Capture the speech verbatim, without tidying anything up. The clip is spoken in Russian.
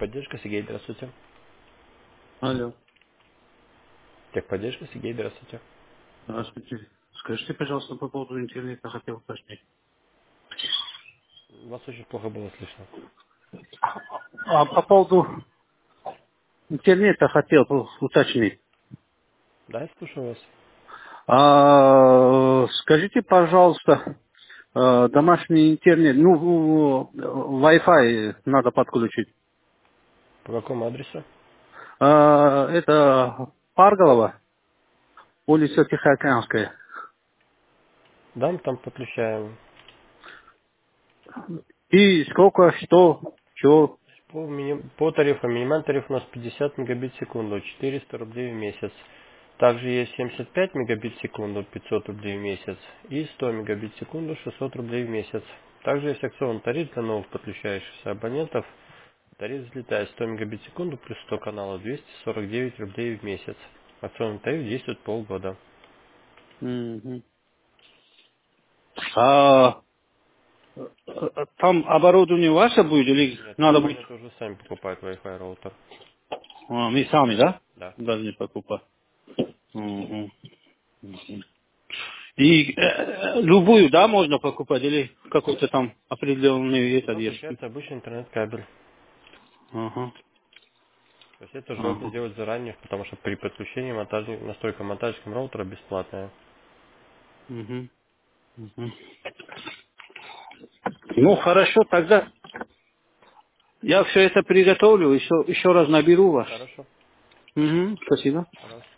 Техподдержка, Сергей, здравствуйте. Алло, Техподдержка, Сергей, здравствуйте. здравствуйте. Скажите, пожалуйста, по поводу интернета хотел уточнить. Вас очень плохо было слышно. А по поводу интернета хотел уточнить. Да, я слушаю вас. А, скажите, пожалуйста, э, домашний интернет, ну, Wi-Fi надо подключить. По какому адресу? А, это Парголова, улица Тихоокеанская. Да, мы там подключаем. И сколько, что, что? По, мини- по тарифу, минимальный тариф у нас пятьдесят мегабит в секунду, четыреста рублей в месяц. Также есть семьдесят пять мегабит в секунду, пятьсот рублей в месяц. И сто мегабит в секунду, шестьсот рублей в месяц. Также есть акционный тариф для новых подключающихся абонентов. Тариф взлетает сто мегабит в секунду плюс сто каналов, двести сорок девять рублей в месяц. Акционный тариф действует полгода. Мгм. А э, там оборудование ваше будет или Нет, надо будет? компания тоже сами покупает Wi-Fi роутер. А, мы сами, да? Да. Должны покупать. Мгм. Мгм. И э, любую, да, можно покупать или какой-то там определенный У это нас есть? включается обычный интернет-кабель. Ага. То есть это желательно Ага. делать заранее, потому что при подключении монтажи- настройка монтажником роутера бесплатная. Мгм. Мгм. Ну хорошо, тогда я все это приготовлю, еще, еще раз наберу вас. Хорошо. Мгм. Спасибо. Пожалуйста.